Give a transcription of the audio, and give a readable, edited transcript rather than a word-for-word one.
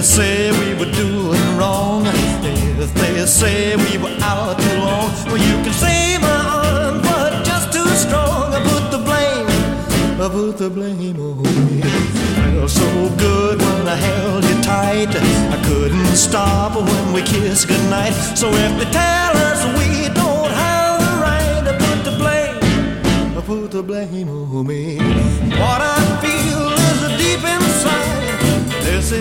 say we were doing wrong, if they say we were out too long, well, you can say my arm, but just too strong. I put the blame on me. Felt so good when I held you tight. I couldn't stop when we kissed goodnight. So if they tell us we don't have the right, I put the blame on me. What I feel is deep inside. This